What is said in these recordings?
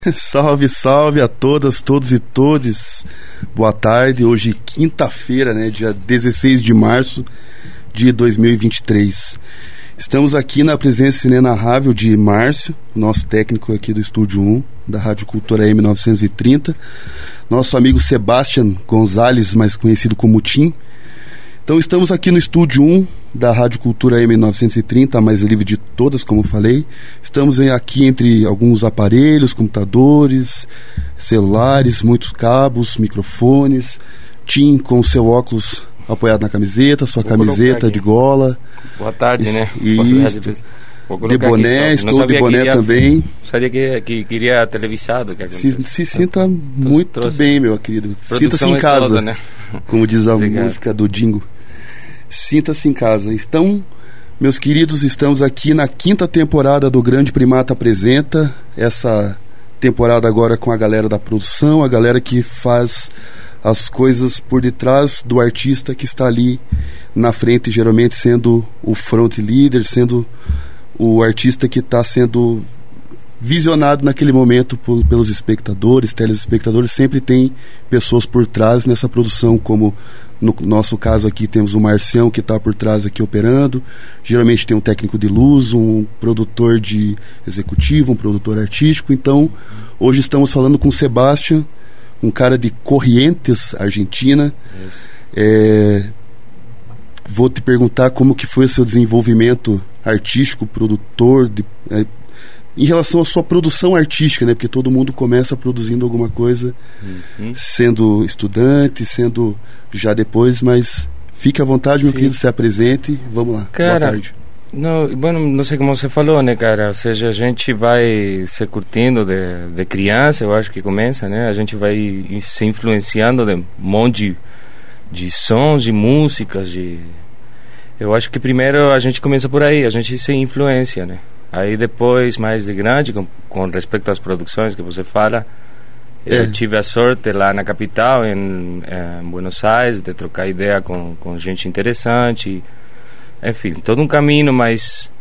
Salve, salve a todas, todos e todes. Boa tarde. Hoje, quinta-feira, né, dia 16 de março de 2023. Estamos aqui na presença inenarrável de Márcio, nosso técnico aqui do Estúdio 1, da Rádio Cultura M930. Nosso amigo Sebastian Gonzalez, mais conhecido como Tim. Então estamos aqui no Estúdio 1 da Rádio Cultura M930, a mais livre de todas, como falei. Estamos aqui entre alguns aparelhos, computadores, celulares, muitos cabos, microfones. Tim com seu óculos apoiado na camiseta, sua camiseta de gola. Boa tarde, isso, né? Isso. De boné, estou de boné também. Sabia que queria televisado. Se sinta muito bem, meu querido. Sinta-se em casa, toda, né? Como diz a música do Dingo. Sinta-se em casa. Então, meus queridos, estamos aqui na quinta temporada do Grande Primata Apresenta. Essa temporada agora com a galera da produção, a galera que faz as coisas por detrás do artista que está ali na frente, geralmente sendo o front leader, sendo o artista que está sendo visionado naquele momento pelos espectadores, telespectadores. Sempre tem pessoas por trás nessa produção, como no nosso caso aqui temos o Marcião, que está por trás aqui operando. Geralmente tem um técnico de luz, um produtor de executivo, um produtor artístico. Então hoje estamos falando com o Sebastian, um cara de Corrientes, Argentina. Vou te perguntar como que foi o seu desenvolvimento artístico, produtor, em relação à sua produção artística, né? Porque todo mundo começa produzindo alguma coisa, sendo estudante, sendo já depois, mas fique à vontade, meu querido, se apresente. Vamos lá, cara, boa tarde. Não sei como você falou, né, cara? Ou seja, a gente vai se curtindo de criança, eu acho que começa, né? A gente vai se influenciando de um monte de sons, de músicas, Eu acho que primeiro a gente começa por aí, a gente se influencia, né? Aí depois, mais de grande, com respeito às produções que você fala, eu tive a sorte lá na capital, em Buenos Aires, de trocar ideia com gente interessante. Enfim, todo um caminho, mas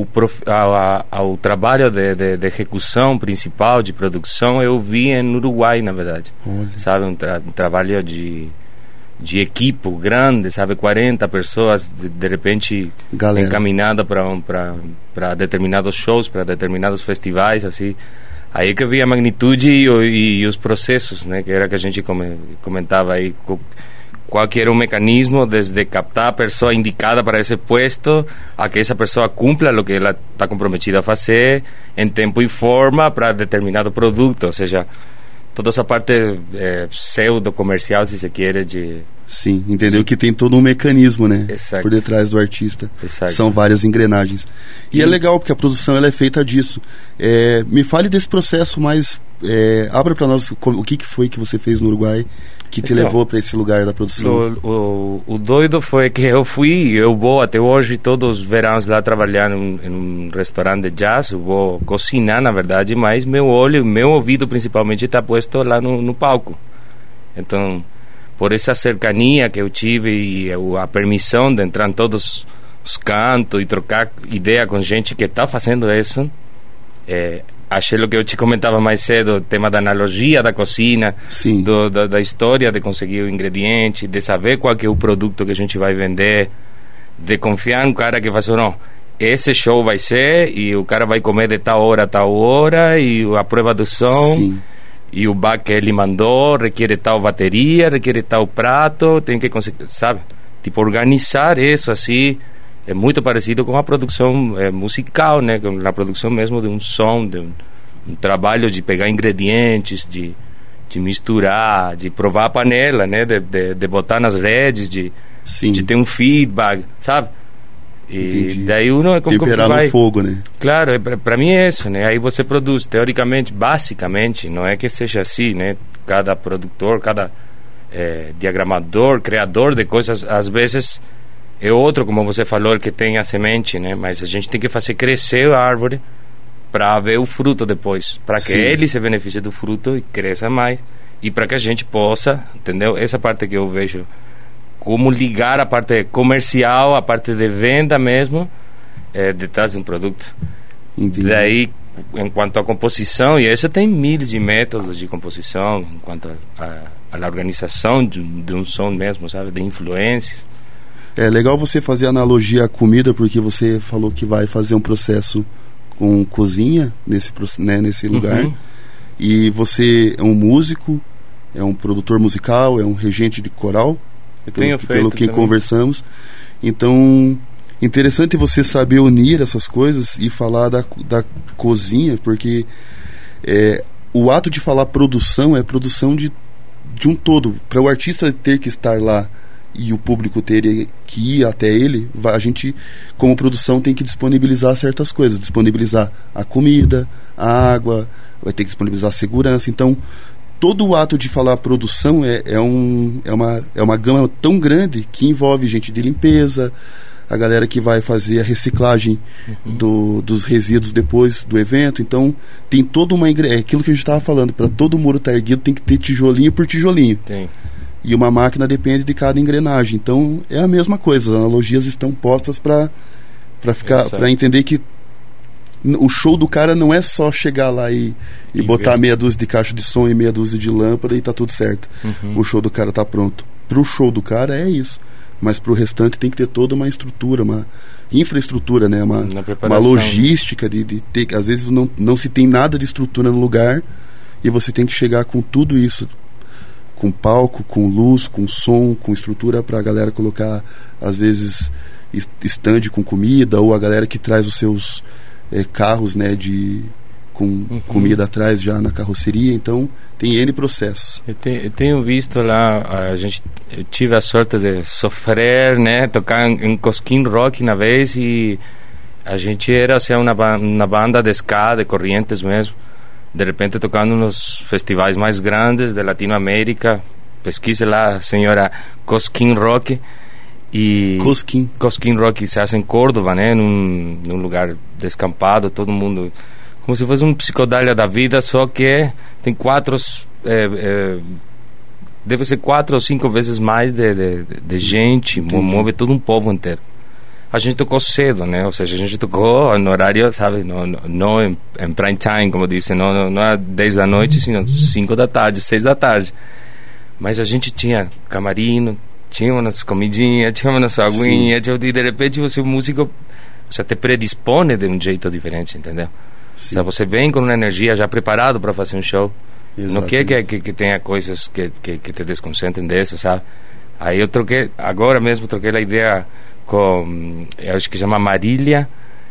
o trabalho de execução principal, de produção, eu vi em Uruguai, na verdade. Sabe, um trabalho de equipe grande, sabe, 40 pessoas de repente encaminhada para determinados shows, para determinados festivais, assim. Aí que eu vi a magnitude e os processos, né, que era que a gente comentava aí, qual que era o mecanismo desde captar a pessoa indicada para esse puesto a que essa pessoa cumpra o que ela está comprometida a fazer em tempo e forma para determinado produto, ou seja, toda essa parte pseudo-comercial, se você quer, Sim, entendeu que tem todo um mecanismo, né? Exato. Por detrás do artista. Exato. São várias engrenagens. E é legal, porque a produção ela é feita disso. Me fale desse processo, mas abra para nós o que foi que você fez no Uruguai que te levou para esse lugar da produção. O doido foi que eu vou até hoje todos os verões lá trabalhar em um restaurante de jazz. Eu vou cozinhar, na verdade, mas meu olho, meu ouvido principalmente está posto lá no palco. Então, por essa cercania que eu tive e a permissão de entrar em todos os cantos e trocar ideia com gente que está fazendo isso, achei o que eu te comentava mais cedo, o tema da analogia da cozinha, da história de conseguir o ingrediente, de saber qual que é o produto que a gente vai vender, de confiar no cara que vai dizer, não, esse show vai ser, e o cara vai comer de tal hora a tal hora, e a prova do som... Sim. E o bar que ele mandou requer tal bateria, requer tal prato, tem que conseguir, sabe? Tipo, organizar isso assim é muito parecido com a produção musical, né? Com a produção mesmo de um som, de um trabalho de pegar ingredientes, de misturar, de provar a panela, né? De botar nas redes, de ter um feedback, sabe? E entendi. Daí uno é como temperar que vai... no fogo, né? Claro, para mim é isso, né? Aí você produz, teoricamente, basicamente, não é que seja assim, né? Cada produtor, cada diagramador, criador de coisas, às vezes é outro, como você falou, que tem a semente, né? Mas a gente tem que fazer crescer a árvore para ver o fruto depois, para que ele se beneficie do fruto e cresça mais, e para que a gente possa, entendeu? Essa parte que eu vejo, como ligar a parte comercial, a parte de venda mesmo, detrás de um produto. Entendi. Daí em quanto à composição, e isso tem milhares de métodos de composição, em quanto à organização de um som mesmo, sabe, de influências. É legal você fazer analogia à comida, porque você falou que vai fazer um processo com cozinha nesse lugar, e você é um músico, é um produtor musical, é um regente de coral, pelo que conversamos. Então, interessante você saber unir essas coisas e falar da cozinha, porque o ato de falar produção é produção de um todo. Para o artista ter que estar lá e o público ter que ir até ele, a gente, como produção, tem que disponibilizar certas coisas. Disponibilizar a comida, a água, vai ter que disponibilizar a segurança. Então, todo o ato de falar produção é uma gama tão grande que envolve gente de limpeza, a galera que vai fazer a reciclagem dos resíduos depois do evento. Então tem toda uma aquilo que a gente estava falando, para todo muro estar erguido tem que ter tijolinho por tijolinho. Tem. E uma máquina depende de cada engrenagem. Então é a mesma coisa, as analogias estão postas para entender que o show do cara não é só chegar lá e botar meia dúzia de caixa de som e meia dúzia de lâmpada e tá tudo certo. O show do cara tá pronto. Pro show do cara é isso, mas pro restante tem que ter toda uma estrutura, uma infraestrutura, né? Uma logística de ter, às vezes não se tem nada de estrutura no lugar e você tem que chegar com tudo isso, com palco, com luz, com som, com estrutura pra galera colocar, às vezes, stand com comida, ou a galera que traz os seus carros, né, com comida atrás já na carroceria. Então tem N processos. Eu tenho visto lá, eu tive a sorte de sofrer, né, tocar em Cosquín Rock na vez, e a gente era assim, uma banda de ska, de Corrientes mesmo, de repente tocando nos festivais mais grandes de Latinoamérica. Pesquise lá, senhora, Cosquín Rock. E Cosquín Rock se hace em Córdoba, né, num lugar descampado, todo mundo como se fosse um psicodália da vida, só que tem deve ser 4 ou 5 vezes mais de gente, move todo um povo inteiro. A gente tocou cedo, né, ou seja, a gente tocou no horário, sabe, não em prime time, como dizem, não é 10 da noite, sino 5 da tarde, 6 da tarde. Mas a gente tinha camarim, tinha umas comidinhas, tinha umas aguinhas, e de repente você, o músico, você te predispone de um jeito diferente, entendeu? Sim. Ou seja, você vem com uma energia já preparado para fazer um show. Exatamente. Não quer que tenha coisas que te desconcentrem disso, sabe? Aí eu agora mesmo troquei a ideia com, eu acho que chama Amarília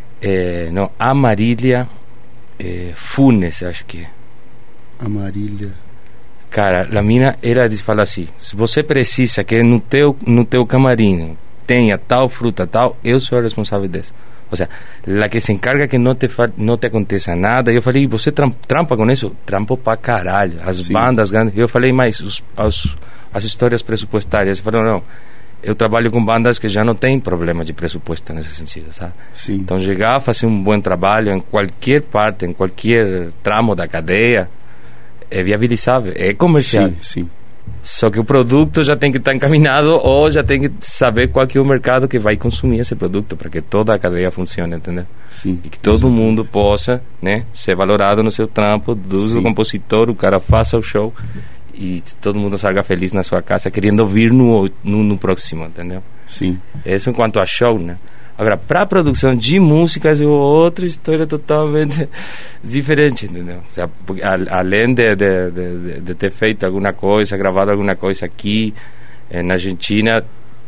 Funes, acho que é. Amarília. Cara, a mina, ela fala assim: se você precisa que no teu camarim tenha tal fruta, tal, eu sou a responsável disso. Ou seja, a que se encarga que não te aconteça nada. Eu falei: você trampa com isso? Trampo pra caralho. As bandas grandes. Eu falei: mas as histórias pressupostárias. Ele falou: não, eu trabalho com bandas que já não tem problema de pressuposto nesse sentido, sabe? Sim. Então chegar, fazer um bom trabalho em qualquer parte, em qualquer tramo da cadeia, é viabilizável, é comercial. Sim. Só que o produto já tem que estar encaminhado, ou já tem que saber qual que é o mercado que vai consumir esse produto, para que toda a cadeia funcione, entendeu? Sim. E que todo mundo possa, né, ser valorado no seu trampo, do compositor, o cara faça o show e todo mundo salga feliz na sua casa, querendo ouvir no próximo, entendeu? Sim. Isso enquanto a show, né? Agora, para a produção de músicas é outra história totalmente diferente, entendeu? Ou seja, além de ter feito alguma coisa, gravado alguma coisa aqui na Argentina,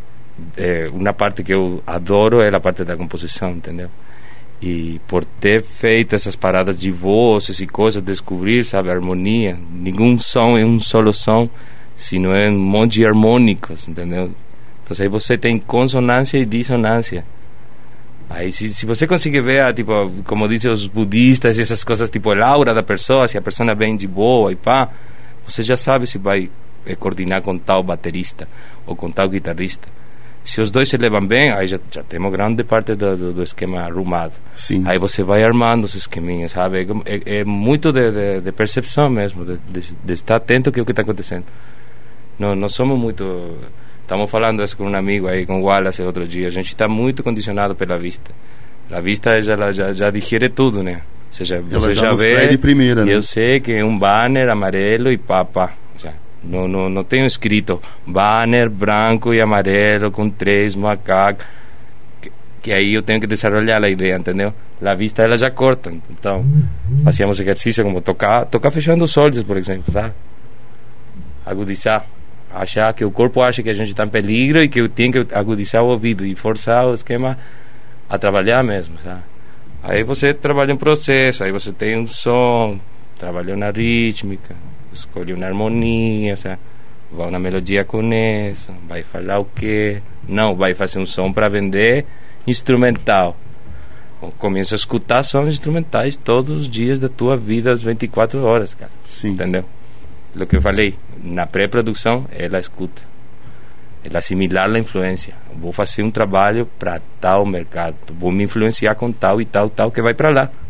uma parte que eu adoro é a parte da composição, entendeu? E por ter feito essas paradas de vozes e coisas, descobrir, sabe, a harmonia. Nenhum som é um solo som, sino é um monte de harmônicos, entendeu? Então aí você tem consonância e dissonância. Aí se você conseguir ver, tipo, como dizem os budistas, essas coisas, tipo, a aura da pessoa, se a pessoa vem de boa e pá, você já sabe se vai coordenar com tal baterista ou com tal guitarrista. Se os dois se levam bem, aí já temos grande parte do esquema arrumado. Sim. Aí você vai armando os esqueminhas, sabe? É muito de percepção mesmo, de estar atento ao que está acontecendo. Não somos muito... Estamos falando isso com um amigo aí, com o Wallace, outro dia. A gente está muito condicionado pela vista. A vista já digere tudo, né? seja, você já vê de primeira, né? Eu sei que é um banner amarelo e papa. Não tenho escrito banner branco e amarelo com 3 macacos, que aí eu tenho que desenvolver a ideia, entendeu? A vista ela já corta. Então fazíamos exercício como tocar fechando os olhos, por exemplo, sabe? Agudizar, achar que o corpo acha que a gente está em peligro e que eu tenho que agudizar o ouvido e forçar o esquema a trabalhar mesmo, sabe? Aí você trabalha um processo, aí você tem um som, trabalha na rítmica, escolhe uma harmonia, sabe? Vai na melodia com essa, vai falar o quê? Não, vai fazer um som para vender instrumental. Começa a escutar sons instrumentais todos os dias da tua vida, às 24 horas, cara. Sim. Entendeu? O que eu falei, na pré-produção, ela escuta. Ela assimilar a influência. Vou fazer um trabalho para tal mercado, vou me influenciar com tal e tal, que vai para lá.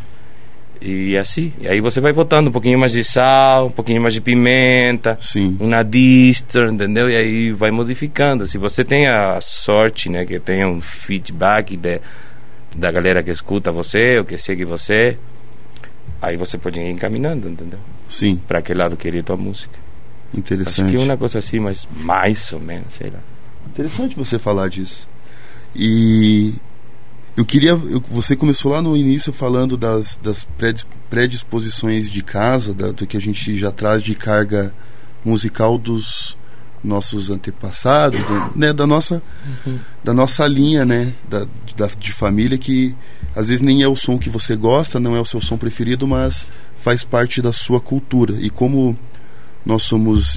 E assim, e aí você vai botando um pouquinho mais de sal, um pouquinho mais de pimenta, sim, uma distor, entendeu? E aí vai modificando. Se você tem a sorte, né, que tenha um feedback da galera que escuta você, ou que segue você, aí você pode ir encaminhando, entendeu? Sim. Para aquele lado que queria tua música. Interessante. Acho que é uma coisa assim, mas mais ou menos, sei lá. Interessante você falar disso. E você começou lá no início falando das predisposições de casa, do que a gente já traz de carga musical dos nossos antepassados, né, da nossa linha, né, de família, que às vezes nem é o som que você gosta, não é o seu som preferido, mas faz parte da sua cultura. E como nós somos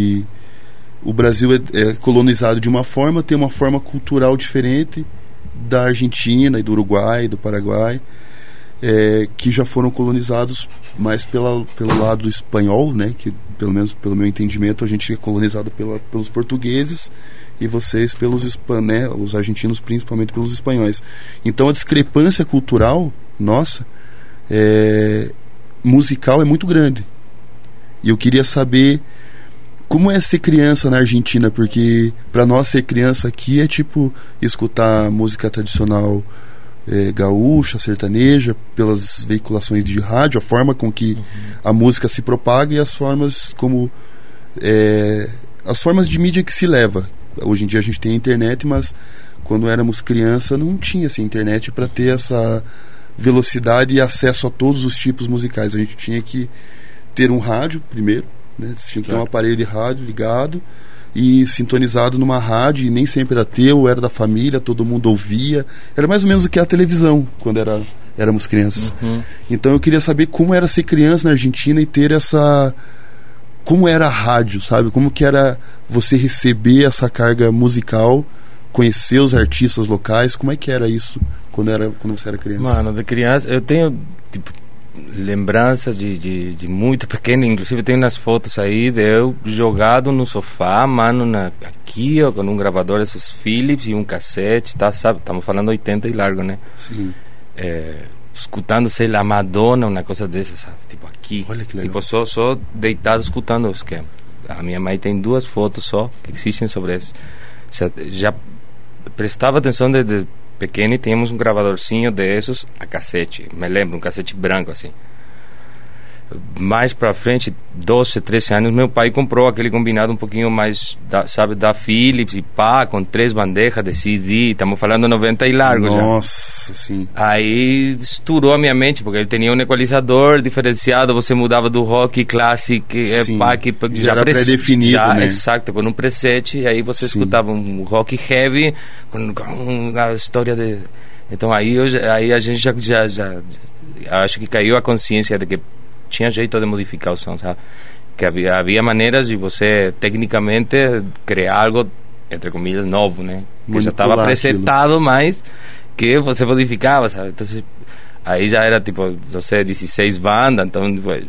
o Brasil é colonizado de uma forma, tem uma forma cultural diferente da Argentina e do Uruguai, do Paraguai, que já foram colonizados mais pelo lado espanhol, né? Que pelo menos pelo meu entendimento a gente é colonizado pelos portugueses e vocês né? Os argentinos principalmente pelos espanhóis. Então a discrepância cultural nossa, musical, é muito grande. E eu queria saber como é ser criança na Argentina, porque para nós ser criança aqui é tipo escutar música tradicional gaúcha, sertaneja, pelas veiculações de rádio, a forma com que a música se propaga e as formas de mídia que se leva. Hoje em dia a gente tem a internet, mas quando éramos criança não tinha essa internet para ter essa velocidade e acesso a todos os tipos musicais. A gente tinha que ter um rádio primeiro, né? Você tinha que ter um aparelho de rádio ligado e sintonizado numa rádio, e nem sempre era teu, era da família, todo mundo ouvia. Era mais ou menos o que a televisão quando éramos crianças. Então eu queria saber como era ser criança na Argentina e ter como era a rádio, sabe? Como que era você receber essa carga musical, conhecer os artistas locais. Como é que era isso quando você era criança? Mano, de criança eu tenho lembranças de muito pequeno, inclusive tem umas fotos aí de eu jogado no sofá, mano, aqui, ó, com um gravador desses Philips e um cassete, tá, sabe? Estamos falando 80 e largo, né? Sim. Escutando, sei lá, Madonna, uma coisa dessa, sabe? Tipo aqui. Olha que legal. Tipo, só deitado escutando o esquema. A minha mãe tem 2 fotos só que existem sobre isso. Já prestava atenção desde pequeno e tínhamos um gravadorzinho desses a cassete, me lembro, um cassete branco assim. Mais pra frente, 12, 13 anos, meu pai comprou aquele combinado um pouquinho mais, da Philips e pá, com 3 bandejas de CD, estamos falando 90 e largo. Nossa, já. Sim. Aí estourou a minha mente, porque ele tinha um equalizador diferenciado, você mudava do rock classic, pá, que já era pré-definido, né? Exato, com um preset, e aí você escutava um rock heavy, com a história de... Então aí a gente já acho que caiu a consciência de que tinha jeito de modificar o som, sabe? Que havia maneiras de você tecnicamente criar algo, entre comilhas, novo, né? Que já estava presetado, mas que você modificava, sabe? Então aí já era tipo, você 16 bandas, então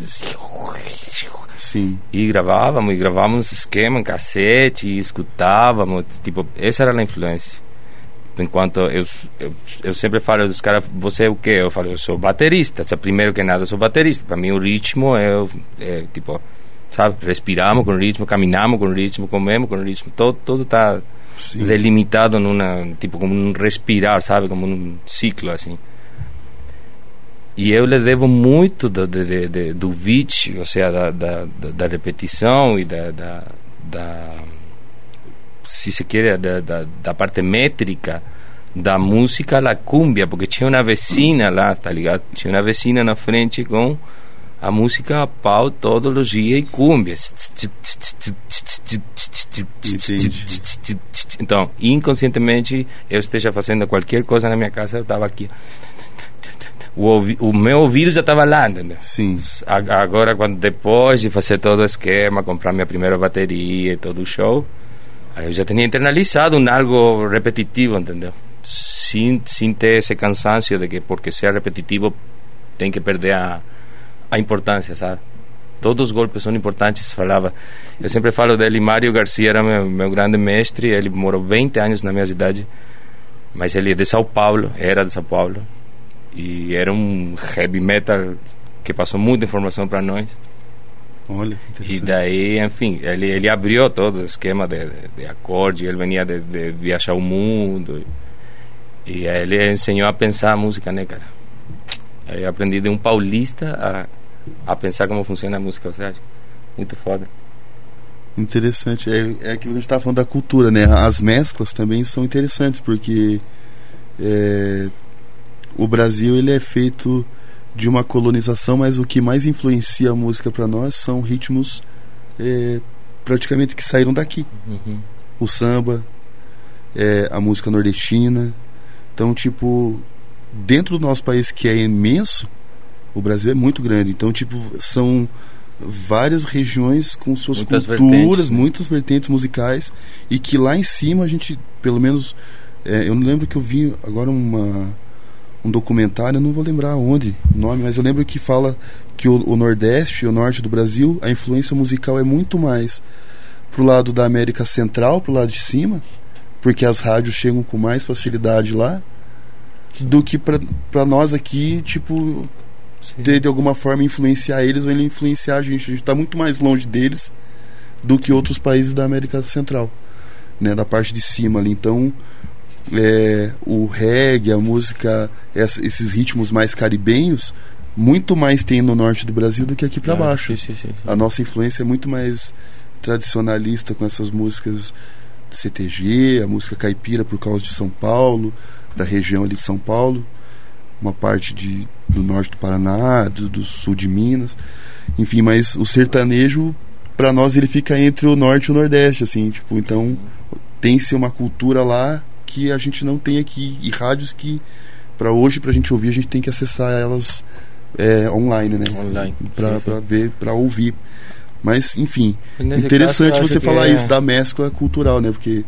sim. E gravávamos esquema em cassete e escutávamos, tipo, essa era a influência. Enquanto eu sempre falo dos caras, você é o quê? Eu falo, eu sou baterista. Primeiro que nada, eu sou baterista. Para mim, o ritmo é tipo, sabe? Respiramos com o ritmo, caminhamos com o ritmo, comemos com o ritmo. Tudo está delimitado tipo, como um respirar, sabe? Como um ciclo, assim. E eu lhe devo muito do beat, ou seja, da repetição e se se quer, da parte métrica da música, la cumbia, porque tinha uma vecina lá, tá ligado? Tinha uma vecina na frente com a música a pau todos os dias e cumbia. Então, inconscientemente, eu esteja fazendo qualquer coisa na minha casa, eu estava aqui. O meu ouvido já estava lá, entendeu? Sim. Agora, depois de fazer todo o esquema, comprar minha primeira bateria e todo o show, aí eu já tinha internalizado algo repetitivo, entendeu? Sem ter esse cansaço de que porque ser repetitivo tem que perder a importância, sabe? Todos os golpes são importantes, falava. Eu sempre falo dele, Mário Garcia era meu grande mestre, ele morou 20 anos na minha cidade, mas ele é de São Paulo, era de São Paulo, e era um heavy metal que passou muita informação para nós. Olha, e daí, enfim, ele abriu todo o esquema de acorde, ele venia de viajar o mundo, e aí ele ensinou a pensar a música, né, cara? Aí eu aprendi de um paulista a pensar como funciona a música, você acha? Muito foda. Interessante. É aquilo que a gente estava falando da cultura, né? As mesclas também são interessantes, porque o Brasil, ele é feito de uma colonização, mas o que mais influencia a música para nós são ritmos praticamente que saíram daqui. Uhum. O samba, a música nordestina. Então, tipo, dentro do nosso país, que é imenso, o Brasil é muito grande. Então, tipo, são várias regiões com suas culturas, muitas vertentes musicais, e que lá em cima a gente, pelo menos, eu não lembro que eu vi agora um documentário, eu não vou lembrar onde o nome, mas eu lembro que fala que o Nordeste e o Norte do Brasil, a influência musical é muito mais pro lado da América Central, pro lado de cima, porque as rádios chegam com mais facilidade lá, do que pra nós aqui, tipo, de alguma forma influenciar eles ou ele influenciar a gente está muito mais longe deles do que outros países da América Central, né, da parte de cima ali. Então o reggae, a música, esses ritmos mais caribenhos, muito mais tem no norte do Brasil do que aqui para baixo. Sim. A nossa influência é muito mais tradicionalista com essas músicas CTG, a música caipira por causa de São Paulo, da região ali de São Paulo, uma parte do norte do Paraná, do sul de Minas, enfim, mas o sertanejo para nós ele fica entre o norte e o nordeste, assim, tipo, então tem-se uma cultura lá que a gente não tem aqui, e rádios que pra gente ouvir a gente tem que acessar elas online, né? Pra ver, pra ouvir. Mas, enfim, interessante caso, você falar isso da mescla cultural, né? Porque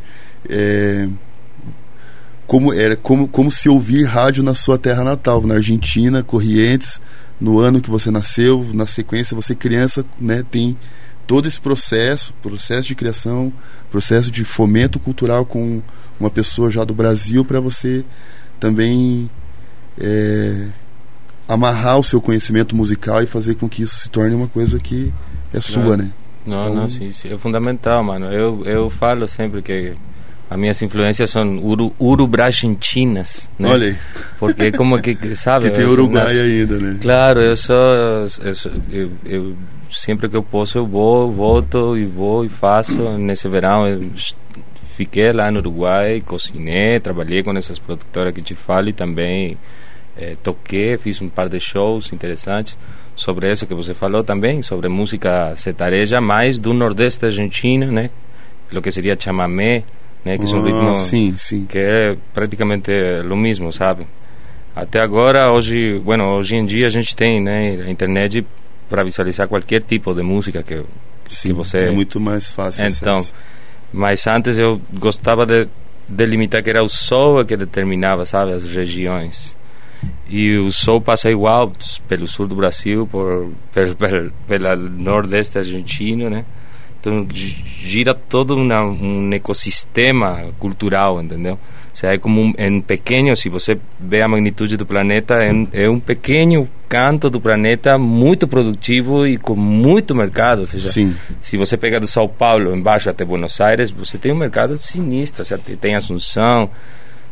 como se ouvir rádio na sua terra natal, na Argentina, Corrientes, no ano que você nasceu, na sequência, você criança, né, tem todo esse processo de criação, processo de fomento cultural com uma pessoa já do Brasil, para você também amarrar o seu conhecimento musical e fazer com que isso se torne uma coisa que é sua, né? Não, sim, é fundamental, mano. Eu falo sempre que as minhas influências são urubragentinas, né? Olha aí. Porque como que, sabe? Que tem Uruguai ainda, né? Claro, eu sempre que eu posso eu volto e faço. Nesse verão eu fiquei lá no Uruguai, cozinhei, trabalhei com essas produtoras que te falo e também toquei, fiz um par de shows interessantes sobre isso que você falou também, sobre música sertaneja, mais do nordeste argentino, né? O que seria chamamé, né? Que é um ritmo sim. que é praticamente o mesmo, sabe? Até agora, hoje em dia a gente tem, né, a internet para visualizar qualquer tipo de música que você... é muito mais fácil. Então, mas antes eu gostava de delimitar que era o sol que determinava, sabe, as regiões. E o sol passa igual pelo sul do Brasil, pelo nordeste argentino, né? Então gira todo um ecossistema cultural, entendeu? Ou seja, é como um pequeno, se você vê a magnitude do planeta, é um pequeno canto do planeta muito produtivo e com muito mercado. Ou seja, sim. Se você pega do São Paulo embaixo até Buenos Aires, você tem um mercado sinistro. Ou seja, tem Assunção,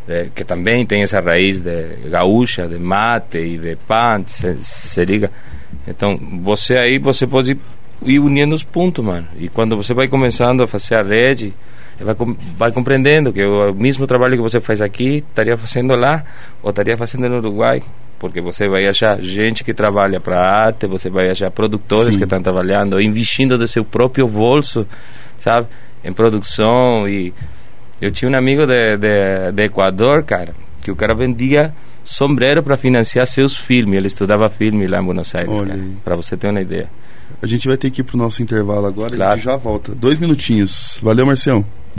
que também tem essa raiz de gaúcha, de mate e de pan, se liga. Então, você pode ir unindo os pontos, mano. E quando você vai começando a fazer a rede, vai compreendendo que o mesmo trabalho que você faz aqui, estaria fazendo lá, ou estaria fazendo no Uruguai. Porque você vai achar gente que trabalha para arte, você vai achar produtores Sim. que estão trabalhando, investindo do seu próprio bolso, sabe? Em produção. E eu tinha um amigo de Equador, cara, que o cara vendia sombreiro para financiar seus filmes. Ele estudava filme lá em Buenos Aires, cara, para você ter uma ideia. A gente vai ter que ir pro nosso intervalo agora, claro. A gente já volta. 2 minutinhos. Valeu, Marcião.